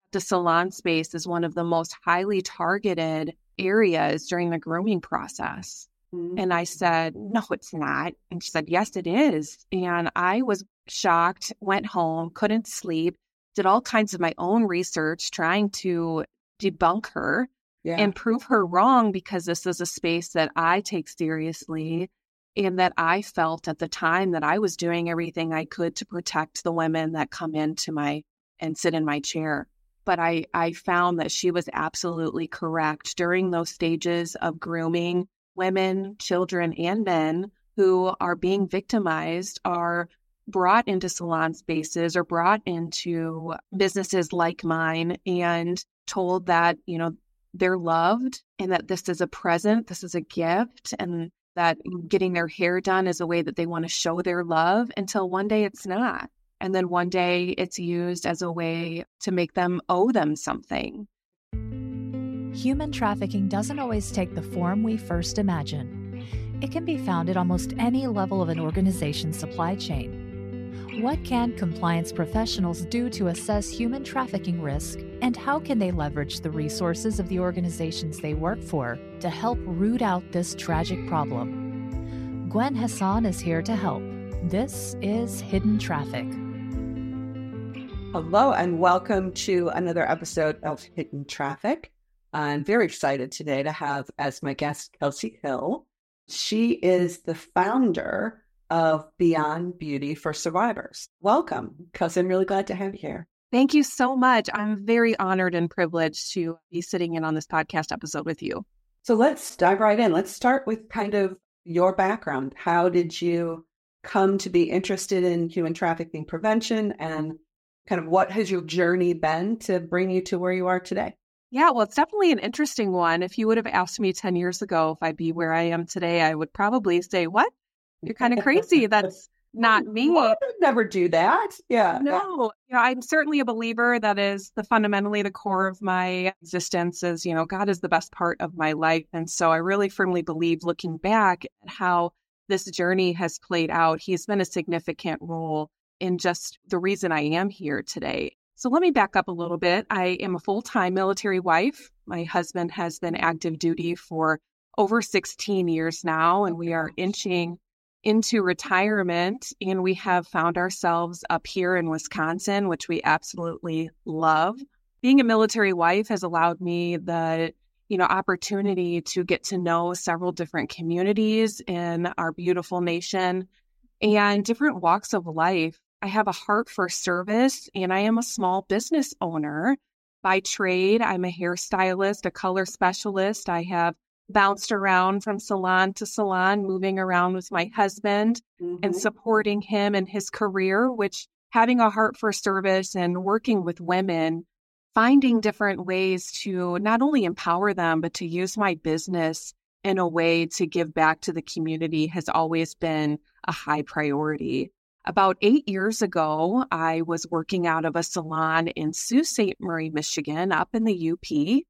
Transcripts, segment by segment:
the salon space is one of the most highly targeted areas during the grooming process. And I said, no, it's not. And she said, yes, it is. And I was shocked, went home, couldn't sleep, did all kinds of my own research trying to debunk her and prove her wrong, because this is a space that I take seriously and that I felt at the time that I was doing everything I could to protect the women that come into and sit in my chair. But I found that she was absolutely correct. During those stages of grooming, women, children, and men who are being victimized are brought into salon spaces or brought into businesses like mine and told that, they're loved and that this is a present, this is a gift, and that getting their hair done is a way that they want to show their love, until one day it's not. And then one day it's used as a way to make them owe them something. Human trafficking doesn't always take the form we first imagine. It can be found at almost any level of an organization's supply chain. What can compliance professionals do to assess human trafficking risk, and how can they leverage the resources of the organizations they work for to help root out this tragic problem? Gwen Hassan is here to help. This is Hidden Traffic. Hello, and welcome to another episode of Hidden Traffic. I'm very excited today to have as my guest Kelsey Hill. She is the founder of Beyond Beauty for Survivors. Welcome, Kelsey. I'm really glad to have you here. Thank you so much. I'm very honored and privileged to be sitting in on this podcast episode with you. So let's dive right in. Let's start with kind of your background. How did you come to be interested in human trafficking prevention, and kind of what has your journey been to bring you to where you are today? Yeah, well, it's definitely an interesting one. If you would have asked me 10 years ago if I'd be where I am today, I would probably say, what? You're kind of crazy. That's not me. Well, I would never do that. Yeah. No, I'm certainly a believer. That is fundamentally the core of my existence is, God is the best part of my life. And so I really firmly believe, looking back at how this journey has played out, he's been a significant role in just the reason I am here today. So let me back up a little bit. I am a full-time military wife. My husband has been active duty for over 16 years now, and we are inching into retirement, and we have found ourselves up here in Wisconsin, which we absolutely love. Being a military wife has allowed me the, opportunity to get to know several different communities in our beautiful nation and different walks of life. I have a heart for service, and I am a small business owner. By trade, I'm a hairstylist, a color specialist. I have bounced around from salon to salon, moving around with my husband and supporting him in his career, which having a heart for service and working with women, finding different ways to not only empower them, but to use my business in a way to give back to the community has always been a high priority. About 8 years ago, I was working out of a salon in Sault Ste. Marie, Michigan, up in the UP,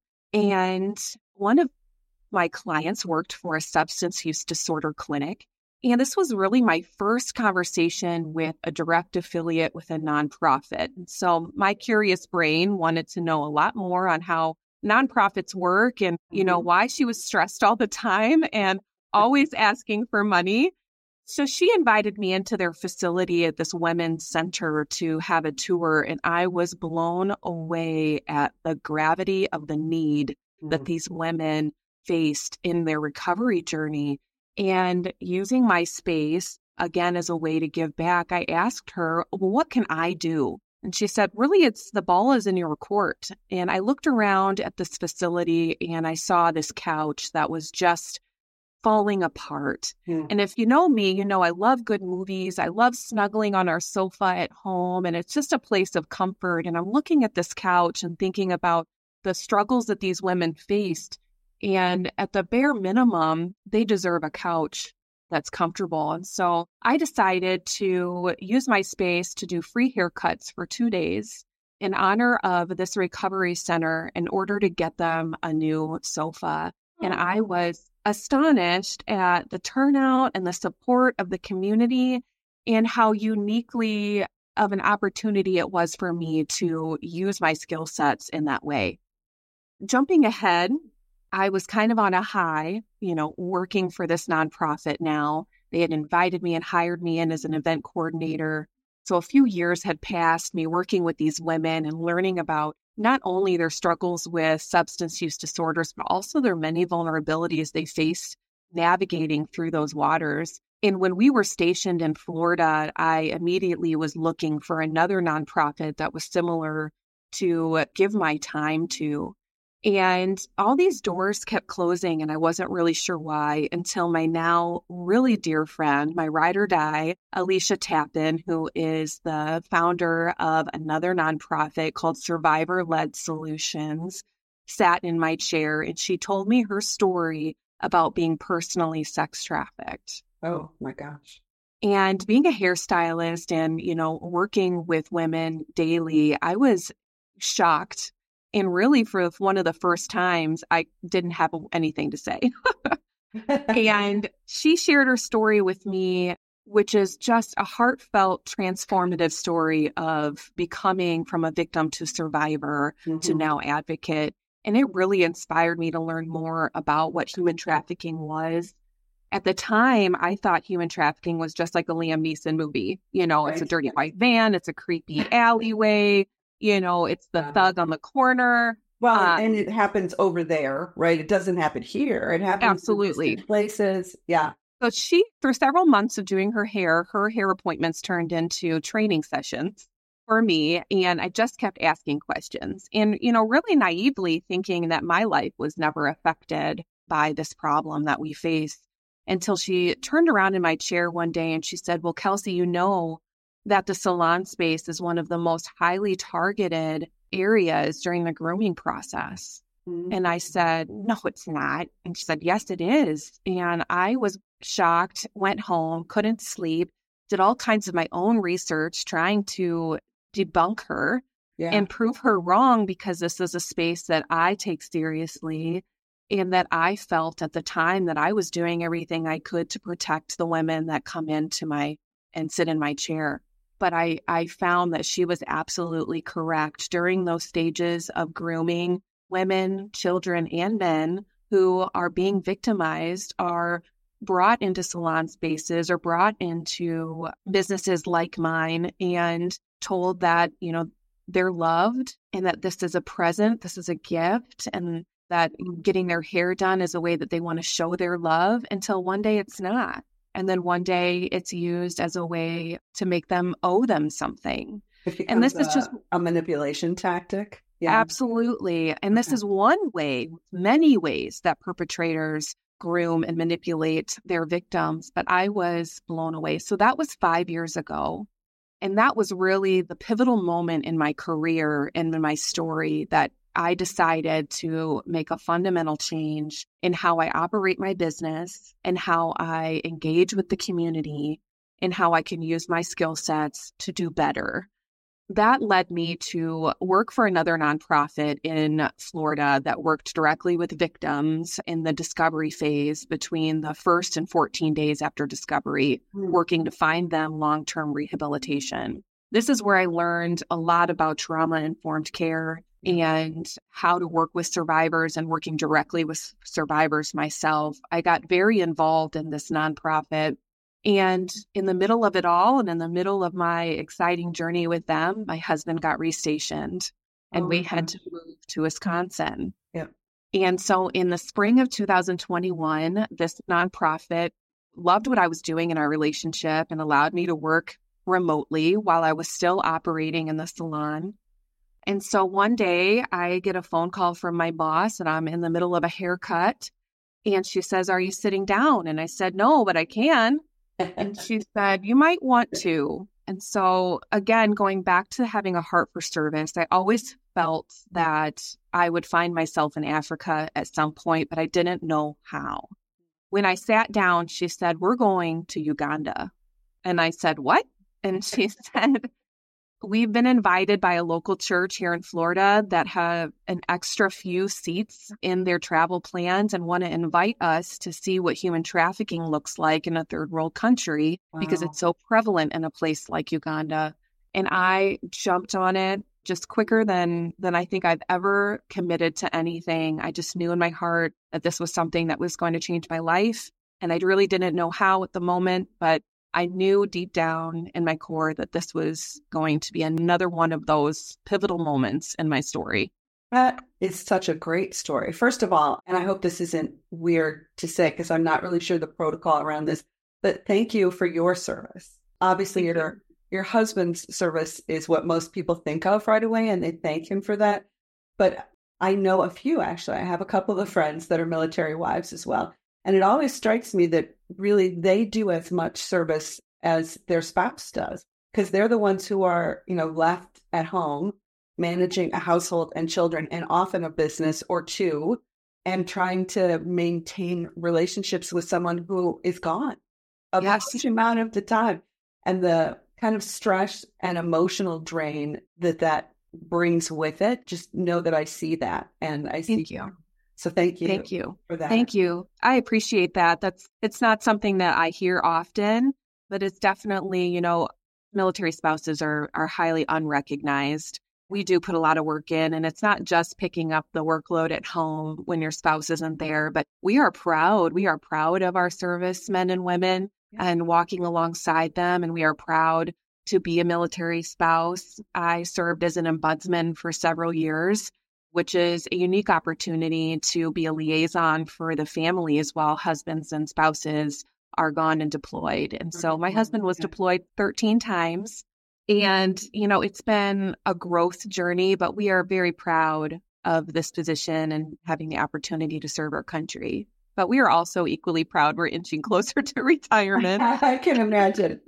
and one of my clients worked for a substance use disorder clinic. And this was really my first conversation with a direct affiliate with a nonprofit. So my curious brain wanted to know a lot more on how nonprofits work and, why she was stressed all the time and always asking for money. So she invited me into their facility at this women's center to have a tour, and I was blown away at the gravity of the need that these women faced in their recovery journey. And using my space, again, as a way to give back, I asked her, well, what can I do? And she said, really, it's the ball is in your court. And I looked around at this facility and I saw this couch that was just falling apart. And if you know me, I love good movies. I love snuggling on our sofa at home, and it's just a place of comfort. And I'm looking at this couch and thinking about the struggles that these women faced. And at the bare minimum, they deserve a couch that's comfortable. And so I decided to use my space to do free haircuts for 2 days in honor of this recovery center in order to get them a new sofa. And I was astonished at the turnout and the support of the community and how uniquely of an opportunity it was for me to use my skill sets in that way. Jumping ahead, I was kind of on a high, working for this nonprofit now. They had invited me and hired me in as an event coordinator. So a few years had passed me working with these women and learning about not only their struggles with substance use disorders, but also their many vulnerabilities they faced navigating through those waters. And when we were stationed in Florida, I immediately was looking for another nonprofit that was similar to give my time to. And all these doors kept closing, and I wasn't really sure why until my now really dear friend, my ride or die, Alicia Tappan, who is the founder of another nonprofit called Survivor-Led Solutions, sat in my chair, and she told me her story about being personally sex trafficked. Oh my gosh. And being a hairstylist and, working with women daily, I was shocked. And really, for one of the first times, I didn't have anything to say. And she shared her story with me, which is just a heartfelt, transformative story of becoming from a victim to survivor to now advocate. And it really inspired me to learn more about what human trafficking was. At the time, I thought human trafficking was just like a Liam Neeson movie. It's a dirty white van, it's a creepy alleyway. It's the thug on the corner. Well, and it happens over there, right? It doesn't happen here. It happens absolutely in places. Yeah. So she, for several months of doing her hair appointments turned into training sessions for me. And I just kept asking questions and, really naively thinking that my life was never affected by this problem that we face until she turned around in my chair one day and she said, well, Kelsey, that the salon space is one of the most highly targeted areas during the grooming process. Mm-hmm. And I said, no, it's not. And she said, yes, it is. And I was shocked, went home, couldn't sleep, did all kinds of my own research trying to debunk her and prove her wrong, because this is a space that I take seriously and that I felt at the time that I was doing everything I could to protect the women that come into and sit in my chair. But I found that she was absolutely correct. During those stages of grooming, women, children, and men who are being victimized are brought into salon spaces or brought into businesses like mine and told that, they're loved and that this is a present, this is a gift, and that getting their hair done is a way that they want to show their love, until one day it's not. And then one day it's used as a way to make them owe them something. And this is just a manipulation tactic. Yeah, absolutely. And this is one way, many ways that perpetrators groom and manipulate their victims. But I was blown away. So that was 5 years ago. And that was really the pivotal moment in my career and in my story that I decided to make a fundamental change in how I operate my business and how I engage with the community and how I can use my skill sets to do better. That led me to work for another nonprofit in Florida that worked directly with victims in the discovery phase between the first and 14 days after discovery, working to find them long-term rehabilitation. This is where I learned a lot about trauma-informed care and how to work with survivors and working directly with survivors myself. I got very involved in this nonprofit. And in the middle of it all, and in the middle of my exciting journey with them, my husband got restationed and we had to move to Wisconsin. Yeah. And so in the spring of 2021, this nonprofit loved what I was doing in our relationship and allowed me to work remotely while I was still operating in the salon. And so one day I get a phone call from my boss and I'm in the middle of a haircut. And she says, "Are you sitting down?" And I said, "No, but I can." And she said, "You might want to." And so again, going back to having a heart for service, I always felt that I would find myself in Africa at some point, but I didn't know how. When I sat down, she said, "We're going to Uganda." And I said, "What?" And she said, "We've been invited by a local church here in Florida that have an extra few seats in their travel plans and want to invite us to see what human trafficking looks like in a third world country because it's so prevalent in a place like Uganda." And I jumped on it just quicker than I think I've ever committed to anything. I just knew in my heart that this was something that was going to change my life. And I really didn't know how at the moment, but I knew deep down in my core that this was going to be another one of those pivotal moments in my story. That is such a great story. First of all, and I hope this isn't weird to say because I'm not really sure the protocol around this, but thank you for your service. Obviously, your husband's service is what most people think of right away, and they thank him for that. But I know a few, actually. I have a couple of friends that are military wives as well. And it always strikes me that really they do as much service as their spouse does, because they're the ones who are, left at home managing a household and children and often a business or two and trying to maintain relationships with someone who is gone a huge amount of the time. And the kind of stress and emotional drain that brings with it, just know that I see that and I see. Thank you. So thank you. Thank you for that. Thank you. I appreciate that. It's not something that I hear often, but it's definitely, military spouses are highly unrecognized. We do put a lot of work in, and it's not just picking up the workload at home when your spouse isn't there, but we are proud. We are proud of our servicemen and women and walking alongside them. And we are proud to be a military spouse. I served as an ombudsman for several years, which is a unique opportunity to be a liaison for the families while husbands and spouses are gone and deployed. And so my husband was deployed 13 times. And, it's been a growth journey, but we are very proud of this position and having the opportunity to serve our country. But we are also equally proud we're inching closer to retirement. I can imagine.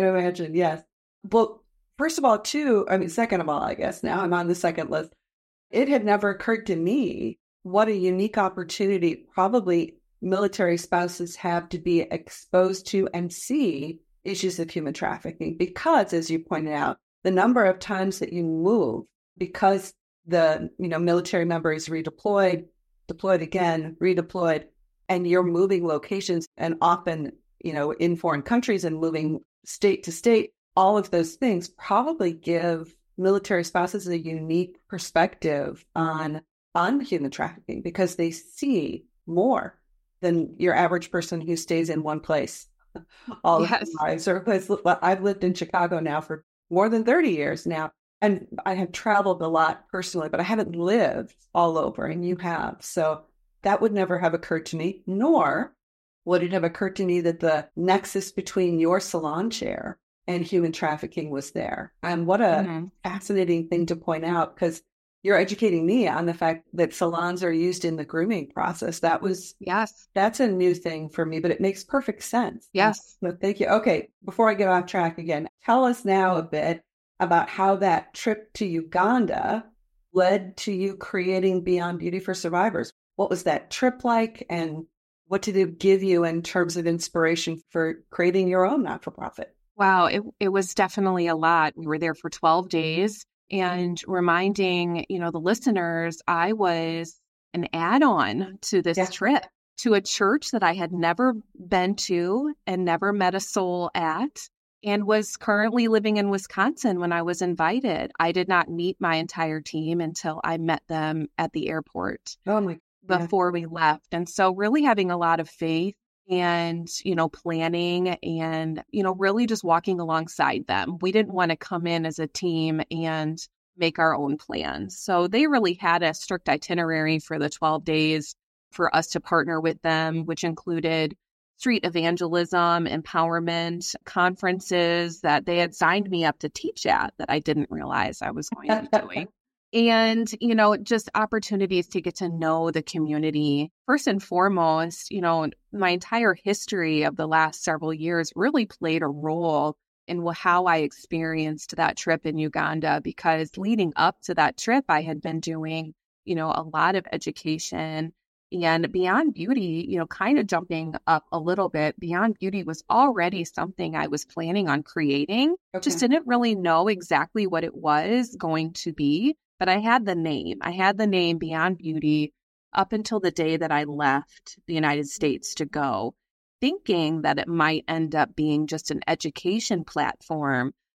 Yes. Well, first of all, second of all, I guess now I'm on the second list. It had never occurred to me what a unique opportunity probably military spouses have to be exposed to and see issues of human trafficking, because, as you pointed out, the number of times that you move because the military member is redeployed, deployed again, redeployed, and you're moving locations and often, in foreign countries and moving state to state, all of those things probably give military spouses a unique perspective on human trafficking because they see more than your average person who stays in one place all of their lives. I've lived in Chicago now for more than 30 years now, and I have traveled a lot personally, but I haven't lived all over, and you have. So that would never have occurred to me, nor would it have occurred to me that the nexus between your salon chair and human trafficking was there. And what a fascinating thing to point out, because you're educating me on the fact that salons are used in the grooming process. That's a new thing for me, but it makes perfect sense. Yes. So thank you. Okay. Before I get off track again, tell us now a bit about how that trip to Uganda led to you creating Beyond Beauty for Survivors. What was that trip like, and what did it give you in terms of inspiration for creating your own not-for-profit? Wow, it was definitely a lot. We were there for 12 days. And reminding, the listeners, I was an add-on to this trip to a church that I had never been to and never met a soul at, and was currently living in Wisconsin when I was invited. I did not meet my entire team until I met them at the airport before we left. And so really having a lot of faith and, planning and, really just walking alongside them. We didn't want to come in as a team and make our own plans. So they really had a strict itinerary for the 12 days for us to partner with them, which included street evangelism, empowerment, conferences that they had signed me up to teach at that I didn't realize I was going to be doing. And, just opportunities to get to know the community. First and foremost, my entire history of the last several years really played a role in how I experienced that trip in Uganda, because leading up to that trip, I had been doing, a lot of education. And Beyond Beauty, kind of jumping up a little bit, Beyond Beauty was already something I was planning on creating. Just didn't really know exactly what it was going to be. But I had the name Beyond Beauty up until the day that I left the United States to go, thinking that it might end up being just an education platform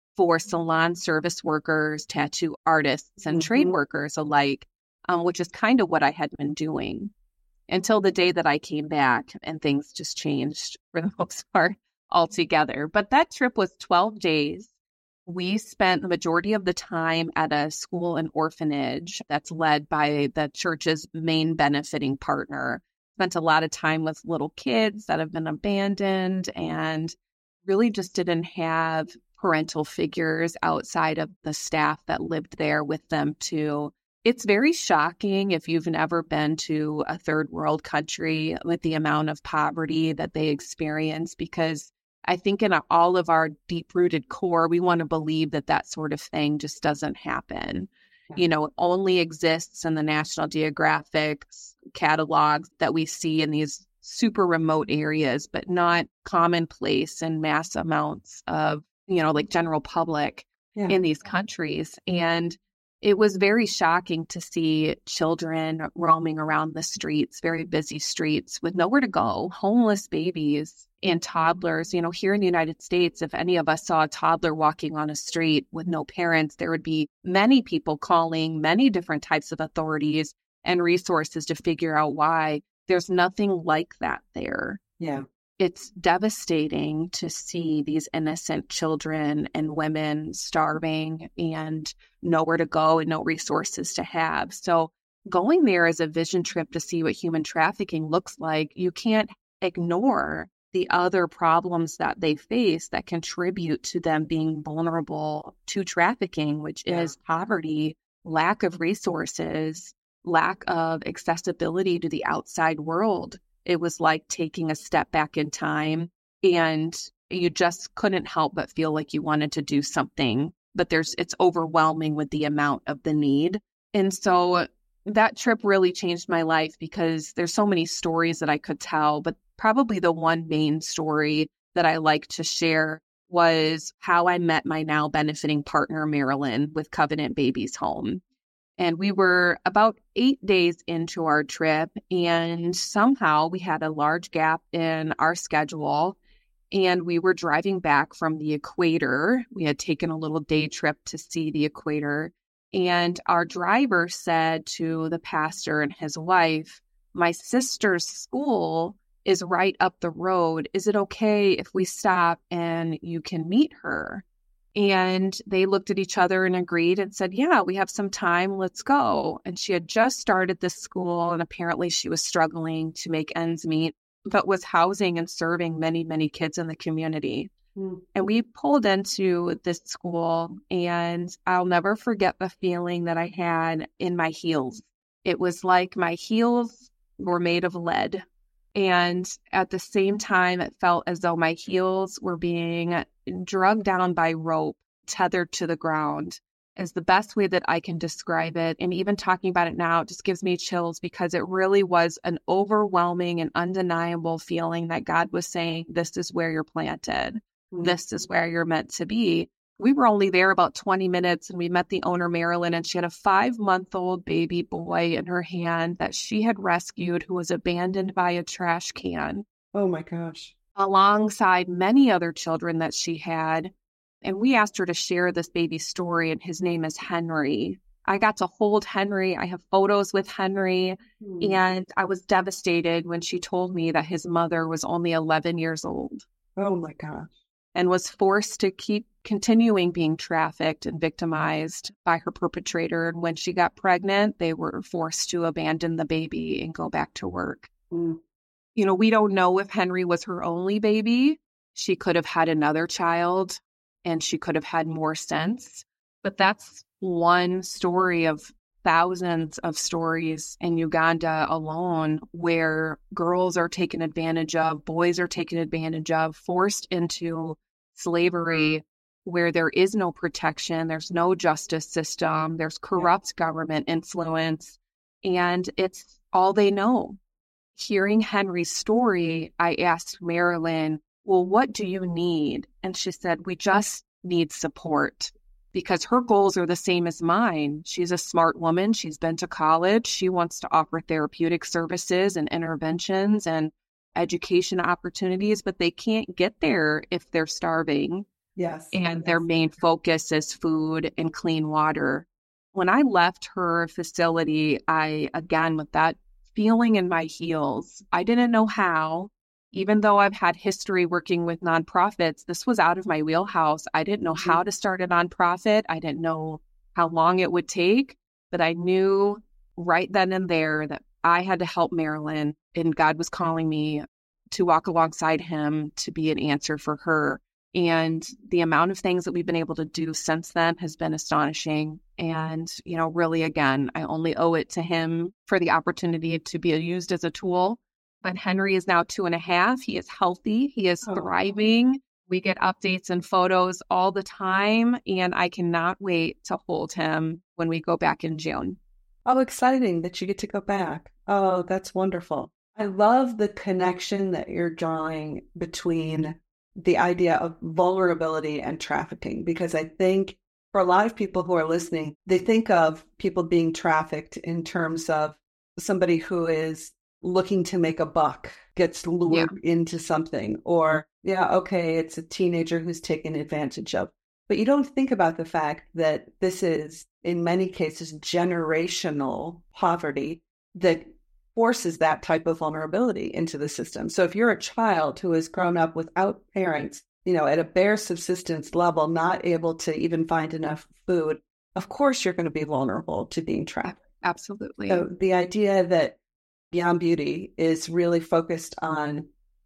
for salon service workers, tattoo artists, and trade workers alike, which is kind of what I had been doing until the day that I came back, and things just changed for the most part altogether. But that trip was 12 days. We spent the majority of the time at a school and orphanage that's led by the church's main benefiting partner. Spent a lot of time with little kids that have been abandoned and really just didn't have parental figures outside of the staff that lived there with them too. It's very shocking if you've never been to a third world country with the amount of poverty that they experience, because I think in all of our deep-rooted core, we want to believe that that sort of thing just doesn't happen. You know, it only exists in the National Geographic catalogs that we see in these super remote areas, but not commonplace in mass amounts of, you know, like general public in these countries. And it was very shocking to see children roaming around the streets, very busy streets with nowhere to go, homeless babies and toddlers. You know, here in the United States, if any of us saw a toddler walking on a street with no parents, there would be many people calling many different types of authorities and resources to figure out why. There's nothing like that there. Yeah. It's devastating to see these innocent children and women starving and nowhere to go and no resources to have. So going there as a vision trip to see what human trafficking looks like, you can't ignore the other problems that they face that contribute to them being vulnerable to trafficking, which is poverty, lack of resources, lack of accessibility to the outside world. It was like taking a step back in time, and you just couldn't help but feel like you wanted to do something, but it's overwhelming with the amount of the need. And so that trip really changed my life, because there's so many stories that I could tell, but probably the one main story that I like to share was how I met my now benefiting partner, Marilyn, with Covenant Babies Home. And we were about 8 days into our trip, and somehow we had a large gap in our schedule, and we were driving back from the equator. We had taken a little day trip to see the equator, and our driver said to the pastor and his wife, "My sister's school is right up the road. Is it okay if we stop and you can meet her?" And they looked at each other and agreed and said, "Yeah, we have some time. Let's go." And she had just started this school, and apparently she was struggling to make ends meet, but was housing and serving many, many kids in the community. And we pulled into this school, and I'll never forget the feeling that I had in my heels. It was like my heels were made of lead. And at the same time, it felt as though my heels were being dragged down by rope, tethered to the ground, is the best way that I can describe it. And even talking about it now, it just gives me chills, because it really was an overwhelming and undeniable feeling that God was saying, this is where you're planted. This is where you're meant to be. We were only there about 20 minutes, and we met the owner, Marilyn, and she had a 5-month-old baby boy in her hand that she had rescued, who was abandoned by a trash can. Oh my gosh. Alongside many other children that she had. And we asked her to share this baby's story, and his name is Henry. I got to hold Henry. I have photos with Henry, and I was devastated when she told me that his mother was only 11 years old. Oh my gosh. And was forced to keep continuing being trafficked and victimized by her perpetrator. And when she got pregnant, they were forced to abandon the baby and go back to work. You know, we don't know if Henry was her only baby. She could have had another child, and she could have had more since. But that's one story of thousands of stories in Uganda alone, where girls are taken advantage of, boys are taken advantage of, forced into slavery, where there is no protection, there's no justice system, there's corrupt government influence, and it's all they know. Hearing Henry's story, I asked Marilyn, well, what do you need? And she said, we just need support, because her goals are the same as mine. She's a smart woman. She's been to college. She wants to offer therapeutic services and interventions and education opportunities, but they can't get there if they're starving. Yes. and their main focus is food and clean water. When I left her facility, again, with that feeling in my heels, I didn't know how. Even though I've had history working with nonprofits, this was out of my wheelhouse. I didn't know how to start a nonprofit. I didn't know how long it would take, but I knew right then and there that I had to help Marilyn, and God was calling me to walk alongside him to be an answer for her. And the amount of things that we've been able to do since then has been astonishing. And, really, again, I only owe it to him for the opportunity to be used as a tool. But Henry is now 2.5. He is healthy. He is thriving. We get updates and photos all the time. And I cannot wait to hold him when we go back in June. Oh, exciting that you get to go back. Oh, that's wonderful. I love the connection that you're drawing between the idea of vulnerability and trafficking, because I think for a lot of people who are listening, they think of people being trafficked in terms of somebody who is looking to make a buck, gets lured into something, or, it's a teenager who's taken advantage of. But you don't think about the fact that this is, in many cases, generational poverty that forces that type of vulnerability into the system. So if you're a child who has grown up without parents, at a bare subsistence level, not able to even find enough food, of course you're going to be vulnerable to being trapped. Absolutely. So the idea that Beyond Beauty is really focused on,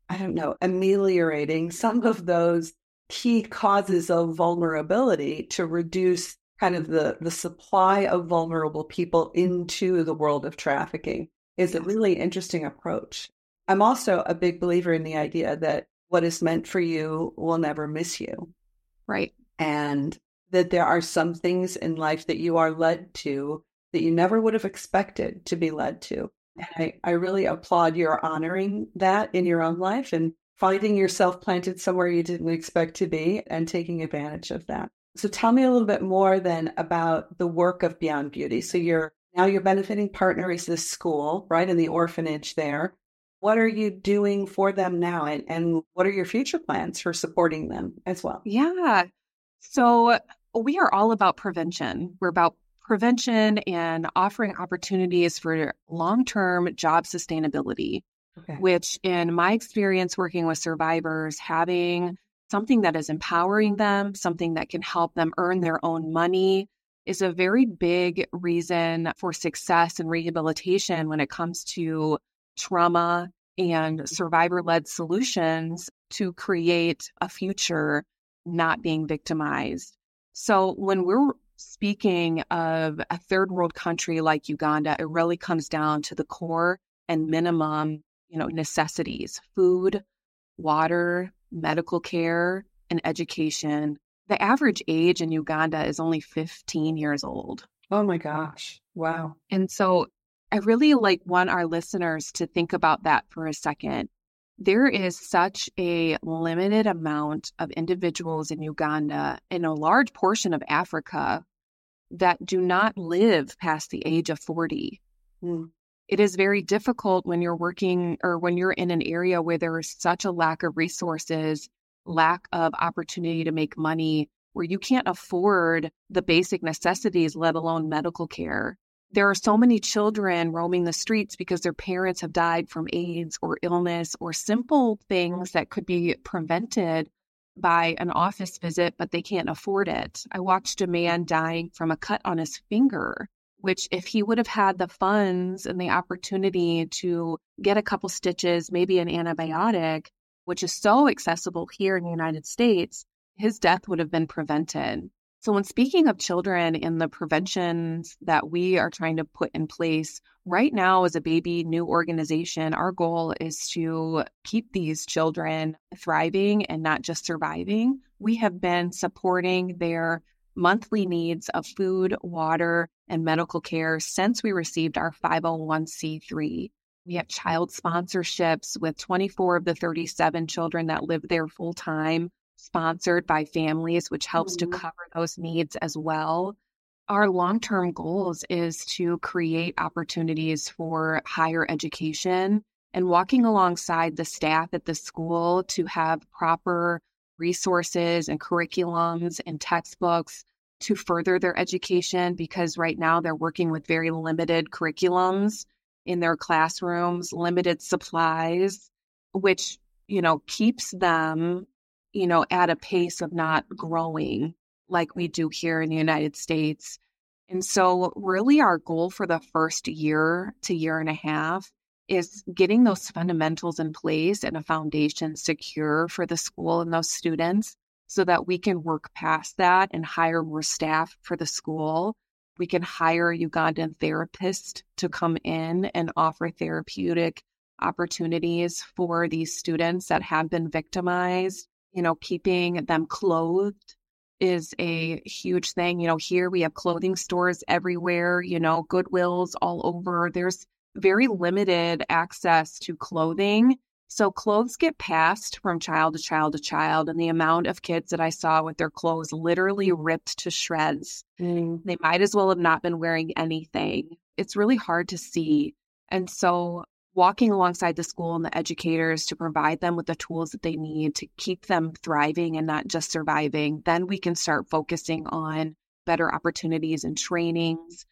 ameliorating some of those key causes of vulnerability to reduce kind of the supply of vulnerable people into the world of trafficking is a really interesting approach. I'm also a big believer in the idea that what is meant for you will never miss you. Right. And that there are some things in life that you are led to that you never would have expected to be led to. And I really applaud your honoring that in your own life and finding yourself planted somewhere you didn't expect to be and taking advantage of that. So tell me a little bit more then about the work of Beyond Beauty. So your benefiting partner is this school, right, in the orphanage there. What are you doing for them now? And what are your future plans for supporting them as well? Yeah. So we are all about prevention. We're about prevention and offering opportunities for long-term job sustainability, which in my experience working with survivors, having something that is empowering them, something that can help them earn their own money is a very big reason for success and rehabilitation when it comes to trauma and survivor-led solutions to create a future not being victimized. So when we're speaking of a third world country like Uganda, it really comes down to the core and minimum, necessities: food, water, medical care, and education. The average age in Uganda is only 15 years old. Oh my gosh. Wow. And so I really want our listeners to think about that for a second. There is such a limited amount of individuals in Uganda and a large portion of Africa that do not live past the age of 40. It is very difficult when you're working or when you're in an area where there is such a lack of resources, lack of opportunity to make money, where you can't afford the basic necessities, let alone medical care. There are so many children roaming the streets because their parents have died from AIDS or illness or simple things that could be prevented by an office visit, but they can't afford it. I watched a man dying from a cut on his finger, which if he would have had the funds and the opportunity to get a couple stitches, maybe an antibiotic, which is so accessible here in the United States, his death would have been prevented. So when speaking of children and the preventions that we are trying to put in place right now as a baby new organization, our goal is to keep these children thriving and not just surviving. We have been supporting their monthly needs of food, water, and medical care since we received our 501c3. We have child sponsorships with 24 of the 37 children that live there full time, sponsored by families, which helps to cover those needs as well. Our long-term goals is to create opportunities for higher education and walking alongside the staff at the school to have proper resources and curriculums and textbooks to further their education, because right now they're working with very limited curriculums in their classrooms, limited supplies, which, keeps them, at a pace of not growing like we do here in the United States. And so really our goal for the first year to year and a half is getting those fundamentals in place and a foundation secure for the school and those students so that we can work past that and hire more staff for the school. We can hire a Ugandan therapist to come in and offer therapeutic opportunities for these students that have been victimized. Keeping them clothed is a huge thing. Here we have clothing stores everywhere, Goodwills all over. There's very limited access to clothing. So clothes get passed from child to child to child. And the amount of kids that I saw with their clothes literally ripped to shreds, they might as well have not been wearing anything. It's really hard to see. And so walking alongside the school and the educators to provide them with the tools that they need to keep them thriving and not just surviving, then we can start focusing on better opportunities and trainings,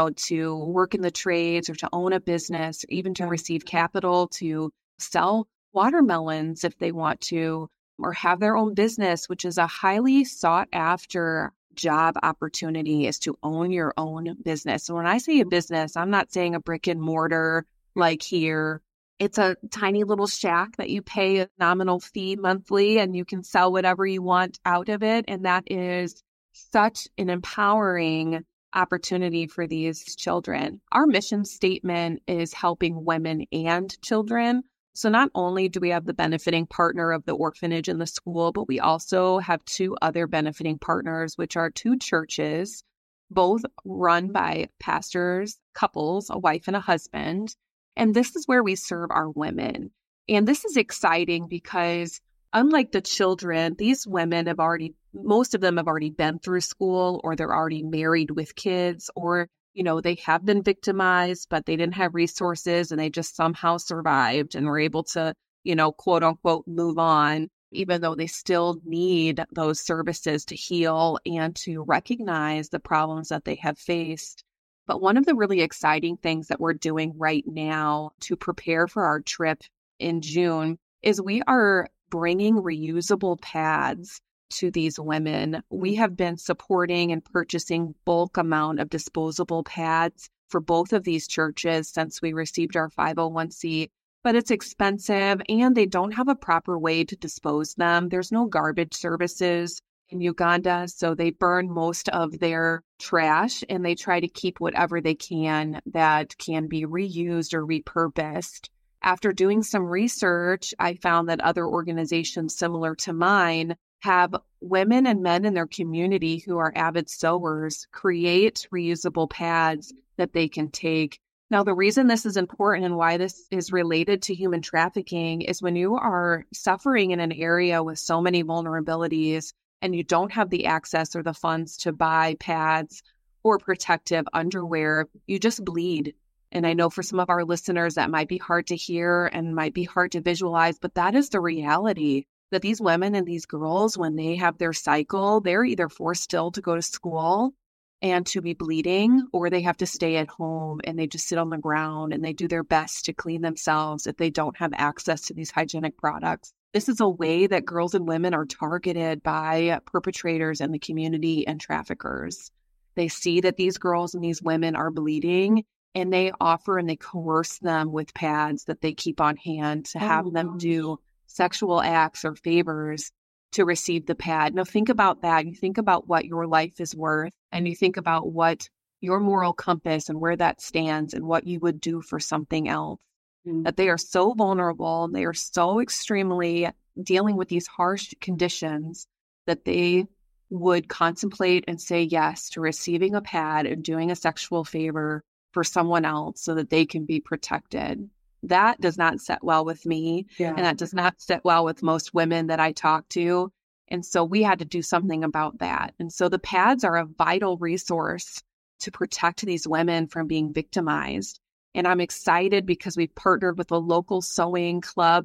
to work in the trades or to own a business, or even to receive capital to sell watermelons if they want to, or have their own business, which is a highly sought after job opportunity, is to own your own business. And when I say a business, I'm not saying a brick and mortar like here. It's a tiny little shack that you pay a nominal fee monthly and you can sell whatever you want out of it. And that is such an empowering opportunity for these children. Our mission statement is helping women and children. So not only do we have the benefiting partner of the orphanage and the school, but we also have two other benefiting partners, which are two churches, both run by pastors, couples, a wife and a husband. And this is where we serve our women. And this is exciting because unlike the children, these women most of them have already been through school, or they're already married with kids, or, they have been victimized, but they didn't have resources and they just somehow survived and were able to, quote unquote, move on, even though they still need those services to heal and to recognize the problems that they have faced. But one of the really exciting things that we're doing right now to prepare for our trip in June is we are bringing reusable pads to these women. We have been supporting and purchasing bulk amount of disposable pads for both of these churches since we received our 501c, but it's expensive and they don't have a proper way to dispose them. There's no garbage services in Uganda, so they burn most of their trash and they try to keep whatever they can that can be reused or repurposed. After doing some research, I found that other organizations similar to mine have women and men in their community who are avid sewers create reusable pads that they can take. Now, the reason this is important and why this is related to human trafficking is when you are suffering in an area with so many vulnerabilities and you don't have the access or the funds to buy pads or protective underwear, you just bleed. And I know for some of our listeners that might be hard to hear and might be hard to visualize, but that is the reality. That these women and these girls, when they have their cycle, they're either forced still to go to school and to be bleeding, or they have to stay at home and they just sit on the ground and they do their best to clean themselves if they don't have access to these hygienic products. This is a way that girls and women are targeted by perpetrators in the community and traffickers. They see that these girls and these women are bleeding and they offer and they coerce them with pads that they keep on hand to have them do sexual acts or favors to receive the pad. Now think about that. You think about what your life is worth and you think about what your moral compass and where that stands and what you would do for something else. That they are so vulnerable, they are so extremely dealing with these harsh conditions that they would contemplate and say yes to receiving a pad and doing a sexual favor for someone else so that they can be protected. That does not sit well with me. And that does not sit well with most women that I talk to. And so we had to do something about that. And so the pads are a vital resource to protect these women from being victimized. And I'm excited because we've partnered with a local sewing club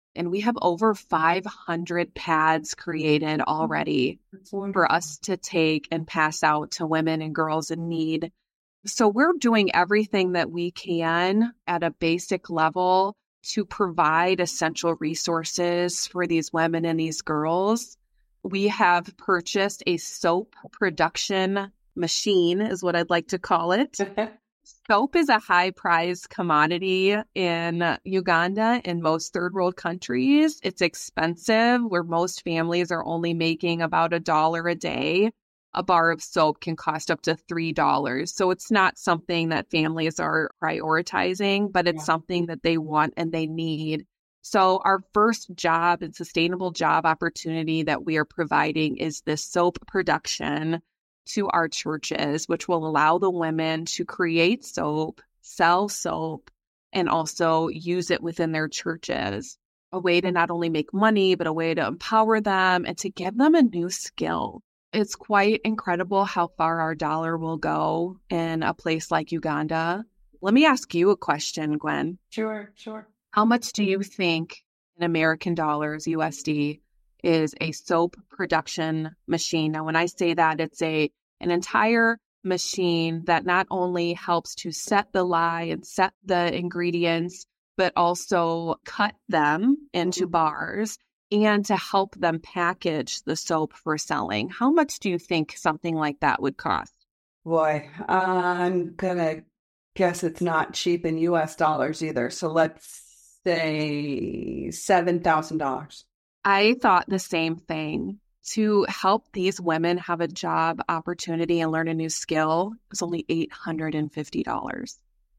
And we have over 500 pads created already for us to take and pass out to women and girls in need. So we're doing everything that we can at a basic level to provide essential resources for these women and these girls. We have purchased a soap production machine, is what I'd like to call it. Soap is a high prized commodity in Uganda and most third world countries. It's expensive, where most families are only making about $1 a day. A bar of soap can cost up to $3. So it's not something that families are prioritizing, but it's something that they want and they need. So our first job and sustainable job opportunity that we are providing is this soap production to our churches, which will allow the women to create soap, sell soap, and also use it within their churches. A way to not only make money, but a way to empower them and to give them a new skill. It's quite incredible how far our dollar will go in a place like Uganda. Let me ask you a question, Gwen. Sure. How much do you think in American dollars, USD, is a soap production machine? Now, when I say that, it's an entire machine that not only helps to set the lye and set the ingredients, but also cut them into bars and to help them package the soap for selling. How much do you think something like that would cost? Boy, I'm going to guess it's not cheap in US dollars either. So let's say $7,000. I thought the same thing. To help these women have a job opportunity and learn a new skill, it's only $850.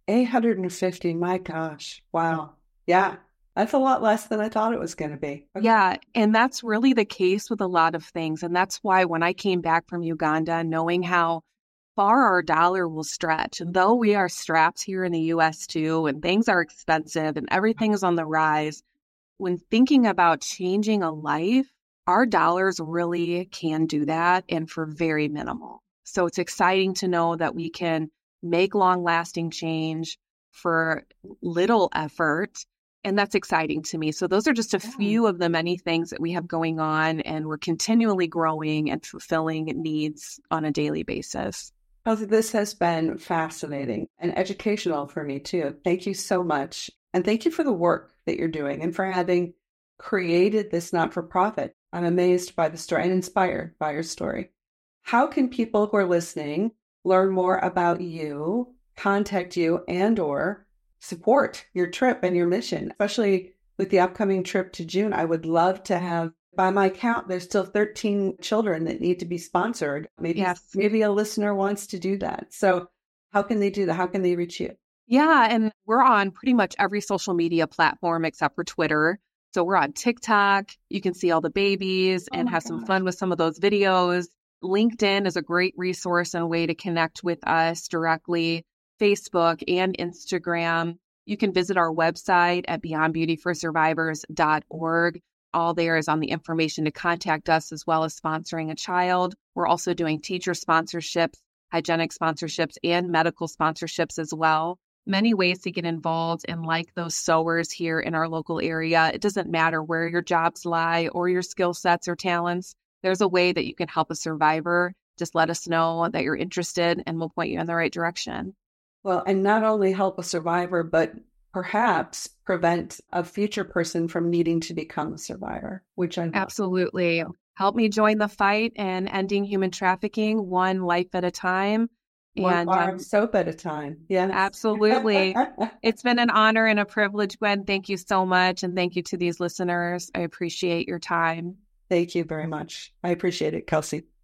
$850, my gosh. Wow. Yeah. That's a lot less than I thought it was going to be. Okay. Yeah, and that's really the case with a lot of things. And that's why when I came back from Uganda, knowing how far our dollar will stretch, and though we are strapped here in the U.S. too, and things are expensive and everything is on the rise, when thinking about changing a life, our dollars really can do that, and for very minimal. So it's exciting to know that we can make long-lasting change for little effort. And that's exciting to me. So those are just a few of the many things that we have going on, and we're continually growing and fulfilling needs on a daily basis. Oh, this has been fascinating and educational for me too. Thank you so much. And thank you for the work that you're doing and for having created this not-for-profit. I'm amazed by the story and inspired by your story. How can people who are listening learn more about you, contact you, and/or support your trip and your mission, especially with the upcoming trip to June? I would love to have, by my count, there's still 13 children that need to be sponsored. Maybe a listener wants to do that. So how can they do that? How can they reach you? Yeah, and we're on pretty much every social media platform except for Twitter. So we're on TikTok. You can see all the babies and have some fun with some of those videos. LinkedIn is a great resource and a way to connect with us directly. Facebook and Instagram. You can visit our website at beyondbeautyforsurvivors.org. All there is on the information to contact us, as well as sponsoring a child. We're also doing teacher sponsorships, hygienic sponsorships, and medical sponsorships as well. Many ways to get involved and like those sewers here in our local area. It doesn't matter where your jobs lie or your skill sets or talents. There's a way that you can help a survivor. Just let us know that you're interested and we'll point you in the right direction. Well, and not only help a survivor, but perhaps prevent a future person from needing to become a survivor, which I love. Absolutely. Help me join the fight in ending human trafficking, one life at a time. One bar of soap at a time. Yeah, absolutely. It's been an honor and a privilege, Gwen. Thank you so much. And thank you to these listeners. I appreciate your time. Thank you very much. I appreciate it, Kelsey.